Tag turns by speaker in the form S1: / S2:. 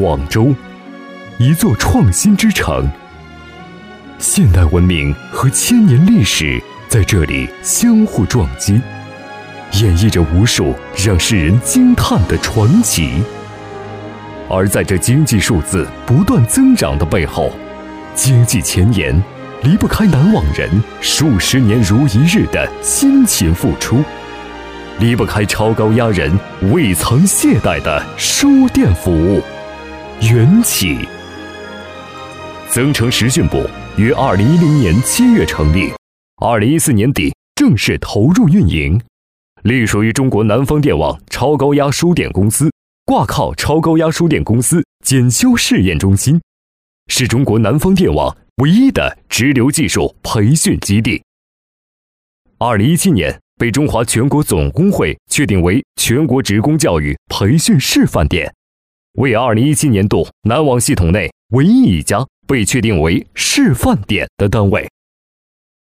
S1: 广州，一座创新之城。现代文明和千年历史在这里相互撞击，演绎着无数让世人惊叹的传奇。而在这经济数字不断增长的背后，经济前沿离不开南网人数十年如一日的辛勤付出，离不开超高压人未曾懈怠的书店服务。缘起增城实训部于2010年7月成立，2014年底正式投入运营，隶属于中国南方电网超高压输电公司，挂靠超高压输电公司检修试验中心，是中国南方电网唯一的直流技术培训基地。2017年被中华全国总工会确定为全国职工教育培训示范点，为2017年度南网系统内唯一一家被确定为示范点的单位。